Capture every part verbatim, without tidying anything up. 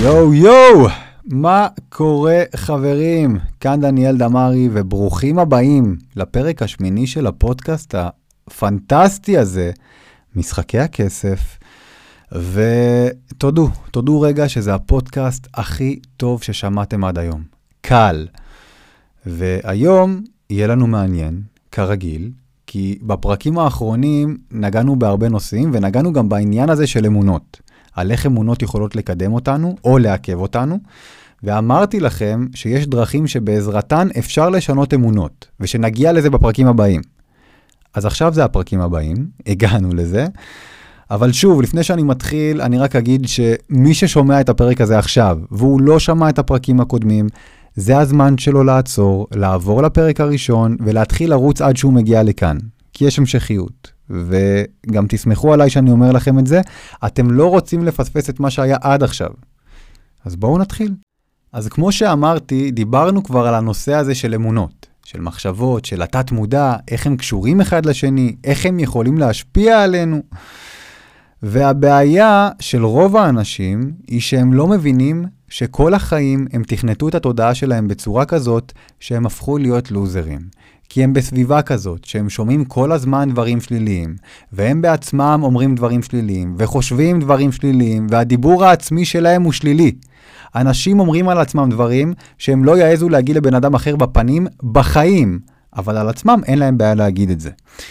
יו יו, מה קורה חברים? כאן דניאל דמרי וברוכים הבאים לפרק השמיני של הפודקאסט הפנטסטי הזה, משחקי הכסף. ותודו, תודו רגע שזה הפודקאסט הכי טוב ששמעתם עד היום. קל. והיום יהיה לנו מעניין, כרגיל, כי בפרקים האחרונים נגענו בהרבה נושאים ונגענו גם בעניין הזה של אמונות. על איך אמונות יכולות לקדם אותנו או לעכב אותנו, ואמרתי לכם שיש דרכים שבעזרתן אפשר לשנות אמונות, ושנגיע לזה בפרקים הבאים. אז עכשיו זה הפרקים הבאים, הגענו לזה, אבל שוב, לפני שאני מתחיל, אני רק אגיד שמי ששומע את הפרק הזה עכשיו, והוא לא שמע את הפרקים הקודמים, זה הזמן שלו לעצור, לעבור לפרק הראשון, ולהתחיל לרוץ עד שהוא מגיע לכאן, כי יש המשכיות. וגם תסמכו עליי שאני אומר לכם את זה, אתם לא רוצים לפספס את מה שהיה עד עכשיו. אז בואו נתחיל. אז כמו שאמרתי, דיברנו כבר על הנושא הזה של אמונות, של מחשבות, של התת מודע, איך הם קשורים אחד לשני, איך הם יכולים להשפיע עלינו. והבעיה של רוב האנשים היא שהם לא מבינים שכל החיים הם תכנתו את התודעה שלהם בצורה כזאת שהם הפכו להיות לוזרים. כי הם בסביבה כזאת, שהם שומעים כל הזמן דברים שליליים, והם בעצמם אומרים דברים שליליים, וחושבים דברים שליליים, והדיבור העצמי שלהם הוא שלילי. אנשים אומרים על עצמם דברים שהם לא יעזו להגיד לבן אדם אחר בפנים בחיים, אבל על עצמם אין להם בעיה להגיד את זה.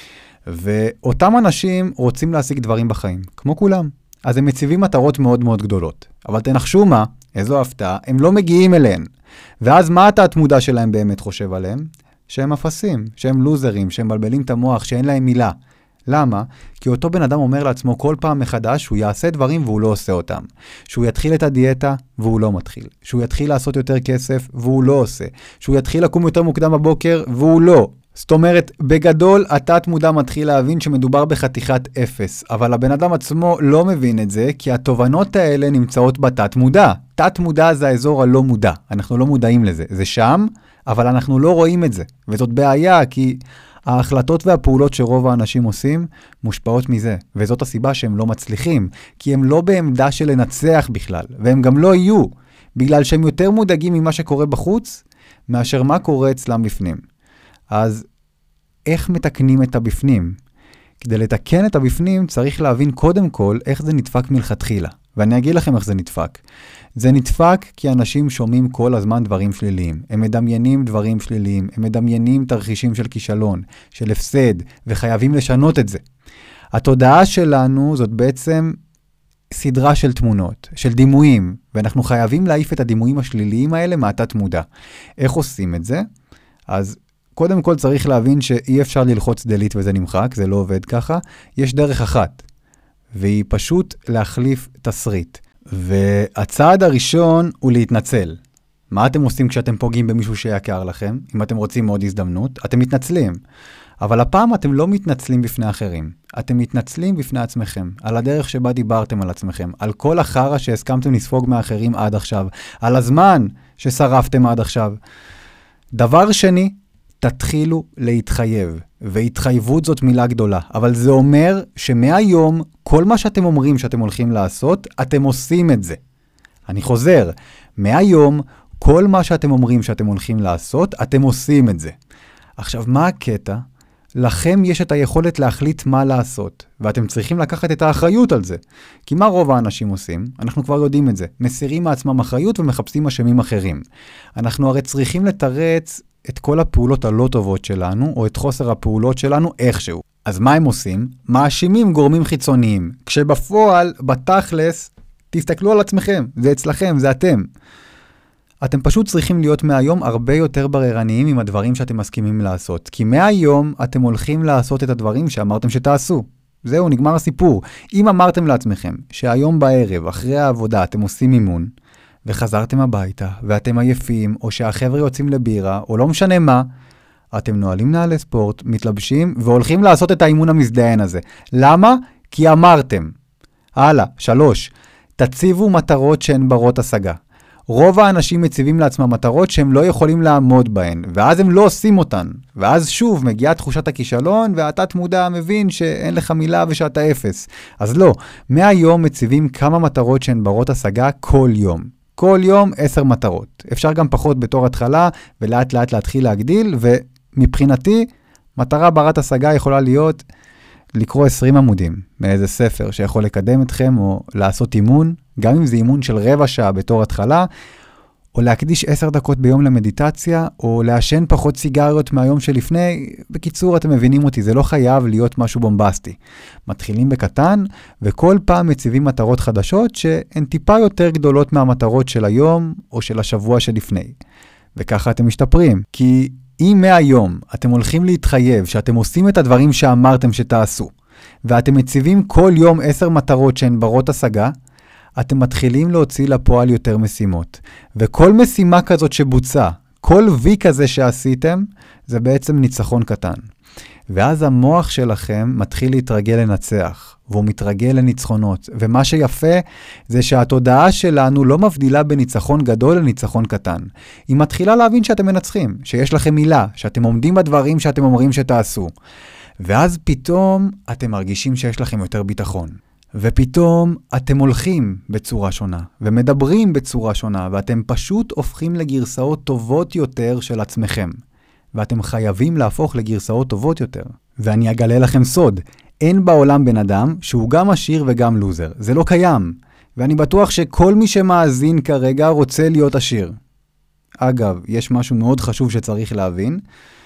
ואותם אנשים רוצים להשיג דברים בחיים, כמו כולם. אז הם מציבים מטרות מאוד מאוד גדולות. אבל תנחשו מה, איזו הפתעה, הם לא מגיעים אליהן. ואז מה התת מודע שלהם באמת חושב עליהם? שהם אפסים, שהם לוזרים, שהם בלבלים את המוח, שאין להם מילה. למה? כי אותו בן אדם אומר לעצמו כל פעם מחדש שהוא יעשה דברים והוא לא עושה אותם. שהוא יתחיל את הדיאטה והוא לא מתחיל. שהוא יתחיל לעשות יותר כסף והוא לא עושה. שהוא יתחיל לקום יותר מוקדם בבוקר והוא לא. זאת אומרת, בגדול, התת מודע מתחיל להבין שמדובר בחתיכת אפס, אבל הבן אדם עצמו לא מבין את זה, כי התובנות האלה נמצאות בתת מודע. תת מודע זה האזור הלא מודע. אנחנו לא מודעים לזה. זה שם, אבל אנחנו לא רואים את זה. וזאת בעיה, כי ההחלטות והפעולות שרוב האנשים עושים מושפעות מזה. וזאת הסיבה שהם לא מצליחים, כי הם לא בעמדה של לנצח בכלל, והם גם לא יהיו, בגלל שהם יותר מודאגים ממה שקורה בחוץ, מאשר מה קורה אצלם בפנים. אז איך מתקנים את הבפנים? כדי לתקן את הבפנים צריך להבין קודם כל איך זה נדפק מלכתחילה. ואני אגיד לכם איך זה נדפק. זה נדפק כי אנשים שומעים כל הזמן דברים שליליים. הם מדמיינים דברים שליליים. הם מדמיינים תרחישים של כישלון, של הפסד, וחייבים לשנות את זה. התודעה שלנו זאת בעצם סדרה של תמונות, של דימויים, ואנחנו חייבים להעיף את הדימויים השליליים האלה מהתת מודע. איך עושים את זה? אז קודם כל צריך להבין שאי אפשר ללחוץ דלית וזה נמחק, זה לא עובד ככה. יש דרך אחת, והיא פשוט להחליף תסריט. והצעד הראשון הוא להתנצל. מה אתם עושים כשאתם פוגעים במישהו שיקר לכם? אם אתם רוצים עוד הזדמנות, אתם מתנצלים. אבל הפעם אתם לא מתנצלים בפני אחרים. אתם מתנצלים בפני עצמכם, על הדרך שבה דיברתם על עצמכם, על כל החרא שהסכמתם לספוג מאחרים עד עכשיו, על הזמן ששרפתם עד עכשיו. דבר שני, תתחילו להתחייב, והתחייבות זאת מילה גדולה, אבל זה אומר שמהיום כל מה שאתם אומרים שאתם הולכים לעשות, אתם עושים את זה. אני חוזר, מהיום כל מה שאתם אומרים שאתם הולכים לעשות, אתם עושים את זה. עכשיו, מה הקטע? לכם יש את היכולת להחליט מה לעשות, ואתם צריכים לקחת את האחריות על זה. כי מה רוב האנשים עושים? אנחנו כבר יודעים את זה. מסירים מעצמם אחריות ומחפשים אשמים אחרים. אנחנו הרי צריכים לתרץ את כל הפעולות הלא טובות שלנו, או את חוסר הפעולות שלנו איכשהו. אז מה הם עושים? מאשימים גורמים חיצוניים. כשבפועל, בתכלס, תסתכלו על עצמכם. זה אצלכם, זה אתם. אתם פשוט צריכים להיות מהיום הרבה יותר בררניים עם הדברים שאתם מסכימים לעשות. כי מהיום אתם הולכים לעשות את הדברים שאמרתם שתעשו. זהו, נגמר הסיפור. אם אמרתם לעצמכם שהיום בערב, אחרי העבודה, אתם עושים אימון, וחזרתם הביתה, ואתם עייפים, או שהחבר'ה יוצאים לבירה, או לא משנה מה, אתם נועלים נעלי ספורט, מתלבשים, והולכים לעשות את האימון המזדהן הזה. למה? כי אמרתם. הלאה, שלוש. תציבו מטרות שהן ברות השגה. רוב האנשים מציבים לעצמם מטרות שהם לא יכולים לעמוד בהן, ואז הם לא עושים אותן. ואז שוב מגיעה תחושת הכישלון, והתת מודע מבין שאין לך מילה ושאתה אפס. אז לא, מהיום מציבים כמה מטרות שהן ברות השגה כל יום. כל יום עשר מטרות. אפשר גם פחות בתור התחלה, ולאט לאט להתחיל להגדיל, ומבחינתי, מטרה ברת השגה יכולה להיות לקרוא עשרים עמודים מאיזה ספר שיכול לקדם אתכם, או לעשות אימון, גם אם זה אימון של רבע שעה בתור התחלה, או להקדיש עשר דקות ביום למדיטציה, או לעשן פחות סיגריות מהיום שלפני. בקיצור, אתם מבינים אותי, זה לא חייב להיות משהו בומבסטי. מתחילים בקטן, וכל פעם מציבים מטרות חדשות שהן טיפה יותר גדולות מהמטרות של היום, או של השבוע שלפני. וככה אתם משתפרים. כי אם מהיום אתם הולכים להתחייב שאתם עושים את הדברים שאמרתם שתעשו, ואתם מציבים כל יום עשר מטרות שהן ברות השגה, אתם מתחילים להוציא לפועל יותר משימות. וכל משימה כזאת שבוצעה, כל וי כזה שעשיתם, זה בעצם ניצחון קטן. ואז המוח שלכם מתחיל להתרגל לנצח, והוא מתרגל לניצחונות. ומה שיפה זה שהתודעה שלנו לא מבדילה בניצחון גדול לניצחון קטן. היא מתחילה להבין שאתם מנצחים, שיש לכם מילה, שאתם עומדים בדברים שאתם אומרים שתעשו. ואז פתאום אתם מרגישים שיש לכם יותר ביטחון. ופתאום אתם הולכים בצורה שונה, ומדברים בצורה שונה, ואתם פשוט הופכים לגרסאות טובות יותר של עצמכם. ואתם חייבים להפוך לגרסאות טובות יותר. ואני אגלה לכם סוד, אין בעולם בן אדם שהוא גם עשיר וגם לוזר. זה לא קיים. ואני בטוח שכל מי שמאזין כרגע רוצה להיות עשיר. אגב, יש משהו מאוד חשוב שצריך להבין,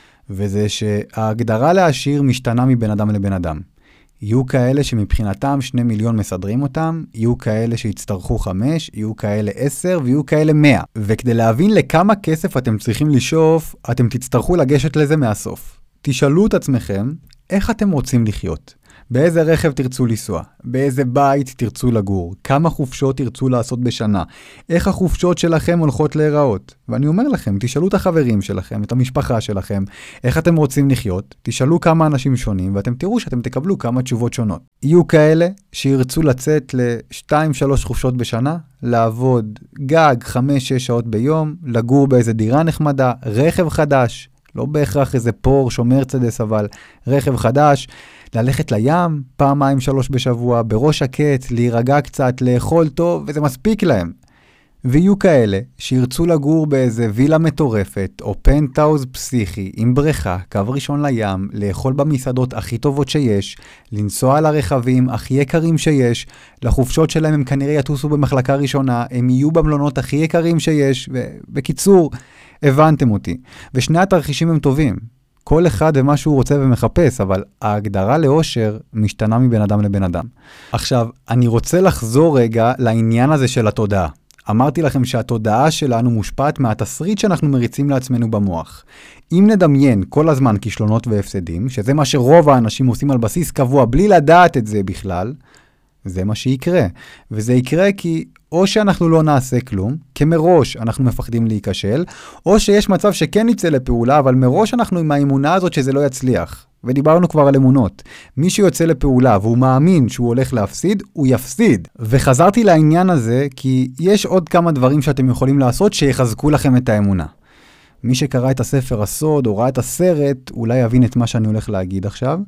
וזה שההגדרה לעשיר משתנה מבן אדם לבן אדם. יהיו כאלה שמבחינתם שני מיליון מסדרים אותם, יהיו כאלה שיצטרכו חמש, יהיו כאלה עשר, ויהיו כאלה מאה. וכדי להבין לכמה כסף אתם צריכים לשאוף, אתם תצטרכו לגשת לזה מהסוף. תשאלו את עצמכם, איך אתם רוצים לחיות? באיזה רכב תרצו לנסוע? באיזה בית תרצו לגור? כמה חופשות תרצו לעשות בשנה? איך החופשות שלכם הולכות להיראות? ואני אומר לכם, תשאלו את החברים שלכם, את המשפחה שלכם, איך אתם רוצים לחיות? תשאלו כמה אנשים שונים, ואתם תראו שאתם תקבלו כמה תשובות שונות. יהיו כאלה שירצו לצאת ל-שתיים שלוש חופשות בשנה, לעבוד גג חמש שש שעות ביום, לגור באיזה דירה נחמדה, רכב חדש, לא בהכרח איזה פורש או מרצדס, אבל רכב חדש, ללכת לים פעמיים שלוש בשבוע, בראש שקט, להירגע קצת, לאכול טוב, וזה מספיק להם. ויהיו כאלה שירצו לגור באיזה וילה מטורפת, או פנטהאוז פסיכי, עם בריכה, קו ראשון לים, לאכול במסעדות הכי טובות שיש, לנסוע על הרכבים הכי יקרים שיש, לחופשות שלהם הם כנראה יטוסו במחלקה ראשונה, הם יהיו במלונות הכי יקרים שיש, ובקיצור, הבנתם אותי. ושני התרחישים הם טובים. כל אחד ומה שהוא רוצה ומחפש, אבל ההגדרה לאושר משתנה מבן אדם לבן אדם. עכשיו, אני רוצה לחזור רגע לעניין הזה של התודעה. אמרתי לכם שהתודעה שלנו מושפעת מהתסריט שאנחנו מריצים לעצמנו במוח. אם נדמיין כל הזמן כישלונות והפסדים, שזה מה שרוב האנשים עושים על בסיס קבוע, בלי לדעת את זה בכלל, זה מה שיקרה. וזה יקרה כי או שאנחנו לא נעשה כלום, כמראש אנחנו מפחדים להיכשל, או שיש מצב שכן ניצא לפעולה, אבל מראש אנחנו עם האמונה הזאת שזה לא יצליח. ודיברנו כבר על אמונות. מי שיוצא לפעולה והוא מאמין שהוא הולך להפסיד, הוא יפסיד. וחזרתי לעניין הזה כי יש עוד כמה דברים שאתם יכולים לעשות שיחזקו לכם את האמונה. מי שקרא את הספר הסוד או ראה את הסרט, אולי יבין את מה שאני הולך להגיד עכשיו.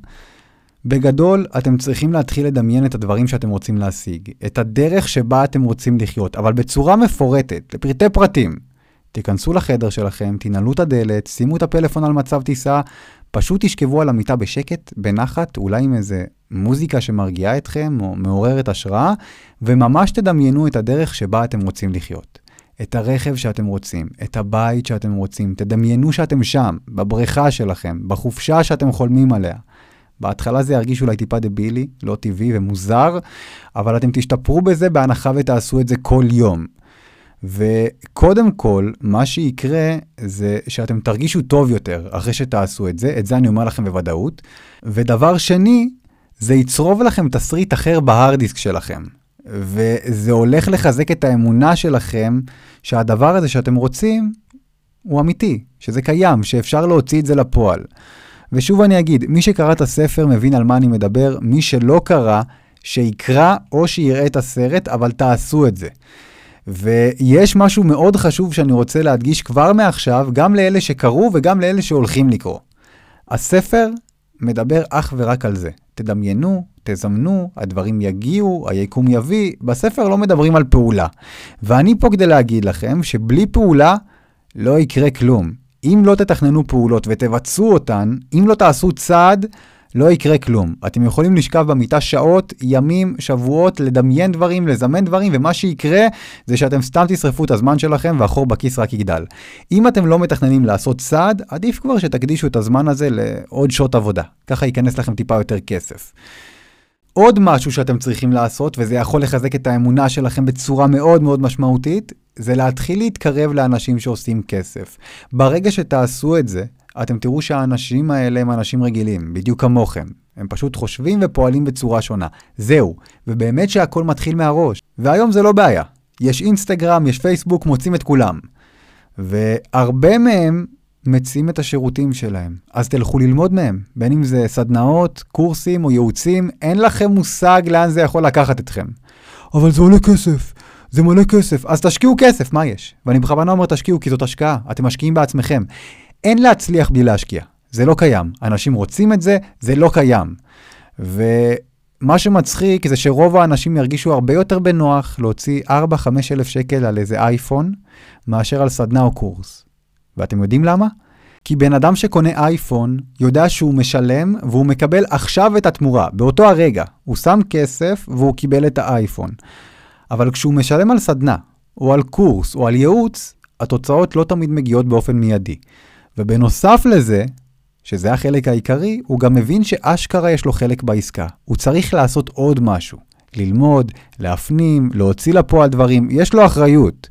בגדול, אתם צריכים להתחיל לדמיין את הדברים שאתם רוצים להשיג, את הדרך שבה אתם רוצים לחיות, אבל בצורה מפורטת, לפרטי פרטים. תיכנסו לחדר שלכם, תנעלו את הדלת, שימו את הפלאפון על מצב טיסה, פשוט תשכבו על המיטה בשקט, בנחת, אולי עם איזה מוזיקה שמרגיעה אתכם או מעוררת השראה, וממש תדמיינו את הדרך שבה אתם רוצים לחיות. את הרכב שאתם רוצים, את הבית שאתם רוצים, תדמיינו שאתם שם, בבריכה שלכם, בחופשה שאתם חולמים עליה. בהתחלה זה ירגיש אולי טיפה דבילי, לא טבעי ומוזר, אבל אתם תשתפרו בזה בהנחה ותעשו את זה כל יום. וקודם כל, מה שיקרה זה שאתם תרגישו טוב יותר אחרי שתעשו את זה, את זה אני אומר לכם בוודאות. ודבר שני, זה יצרוב לכם תסריט אחר בהרדיסק שלכם. וזה הולך לחזק את האמונה שלכם שהדבר הזה שאתם רוצים הוא אמיתי, שזה קיים, שאפשר להוציא את זה לפועל. ושוב אני אגיד, מי שקרא את הספר מבין על מה אני מדבר, מי שלא קרא, שיקרא או שיראה את הסרט, אבל תעשו את זה. ויש משהו מאוד חשוב שאני רוצה להדגיש כבר מעכשיו, גם לאלה שקראו וגם לאלה שהולכים לקרוא. הספר מדבר אך ורק על זה. תדמיינו, תזמנו, הדברים יגיעו, היקום יביא. בספר לא מדברים על פעולה. ואני פה כדי להגיד לכם שבלי פעולה לא יקרה כלום. אם לא תתכננו פעולות ותבצעו אותן, אם לא תעשו צעד, לא יקרה כלום. אתם יכולים לשכב במיטה שעות, ימים, שבועות, לדמיין דברים, לזמן דברים, ומה שיקרה זה שאתם סתם תשרפו את הזמן שלכם והחור בכיס רק יגדל. אם אתם לא מתכננים לעשות צעד, עדיף כבר שתקדישו את הזמן הזה לעוד שעות עבודה. ככה ייכנס לכם טיפה יותר כסף. עוד משהו שאתם צריכים לעשות, וזה יכול לחזק את האמונה שלכם בצורה מאוד מאוד משמעותית, זה להתחיל להתקרב לאנשים שעושים כסף. ברגע שתעשו את זה, אתם תראו שהאנשים האלה הם אנשים רגילים, בדיוק כמוכם. הם פשוט חושבים ופועלים בצורה שונה. זהו. ובאמת שהכל מתחיל מהראש. והיום זה לא בעיה. יש אינסטגרם, יש פייסבוק, מוצאים את כולם. והרבה מהם מציעים את השירותים שלהם. אז תלכו ללמוד מהם. בין אם זה סדנאות, קורסים או ייעוצים, אין לכם מושג לאן זה יכול לקחת אתכם. אבל זה עולה כסף. זה מלא כסף. אז תשקיעו כסף, מה יש? ואני בכוונה אומר תשקיעו, כי זאת השקעה. אתם משקיעים בעצמכם. אין להצליח בלי להשקיע. זה לא קיים. אנשים רוצים את זה, זה לא קיים. ומה שמצחיק זה שרוב האנשים ירגישו הרבה יותר בנוח להוציא ארבע חמש אלף שקל על איזה אייפון, מאשר על סדנה או קורס. ואתם יודעים למה? כי בן אדם שקונה אייפון יודע שהוא משלם והוא מקבל עכשיו את התמורה. באותו הרגע הוא שם כסף והוא קיבל את האייפון. אבל כשהוא משלם על סדנה, או על קורס, או על ייעוץ, התוצאות לא תמיד מגיעות באופן מיידי. ובנוסף לזה, שזה החלק העיקרי, הוא גם מבין שאשכרה יש לו חלק בעסקה. הוא צריך לעשות עוד משהו. ללמוד, להפנים, להוציא לפועל דברים. יש לו אחריות.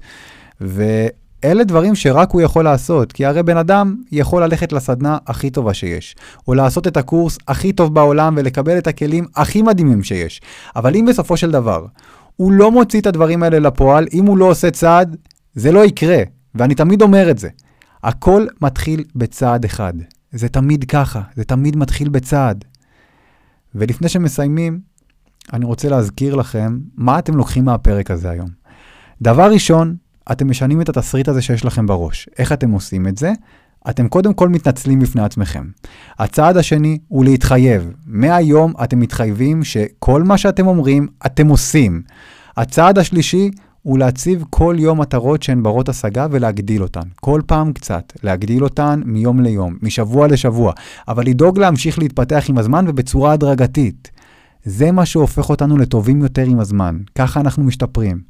ואלה דברים שרק הוא יכול לעשות, כי הרי בן אדם יכול ללכת לסדנה הכי טובה שיש, או לעשות את הקורס הכי טוב בעולם ולקבל את הכלים הכי מדהימים שיש. אבל אם בסופו של דבר הוא לא מוציא את הדברים האלה לפועל, אם הוא לא עושה צעד, זה לא יקרה. ואני תמיד אומר את זה. הכל מתחיל בצעד אחד. זה תמיד ככה. זה תמיד מתחיל בצעד. ולפני שמסיימים, אני רוצה להזכיר לכם מה אתם לוקחים מהפרק הזה היום. דבר ראשון, אתם משנים את התסריט הזה שיש לכם בראש. איך אתם עושים את זה? אתם קודם כל מתנצלים בפני עצמכם. הצעד השני הוא להתחייב. מהיום אתם מתחייבים שכל מה שאתם אומרים, אתם עושים. הצעד השלישי הוא להציב כל יום מטרות שהן ברות השגה ולהגדיל אותן. כל פעם קצת. להגדיל אותן מיום ליום, משבוע לשבוע. אבל לדאוג להמשיך להתפתח עם הזמן ובצורה הדרגתית. זה מה שהופך אותנו לטובים יותר עם הזמן. ככה אנחנו משתפרים.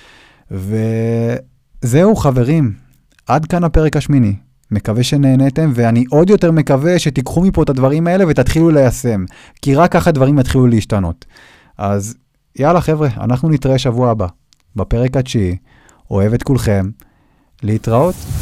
וזהו חברים. עד כאן הפרק השמיני. מקווה שנהנתם, ואני עוד יותר מקווה שתיקחו מפה את הדברים האלה ותתחילו ליישם. כי רק ככה דברים יתחילו להשתנות. אז יאללה חבר'ה, אנחנו נתראה שבוע הבא. בפרק התשיעי, אוהב את כולכם, להתראות.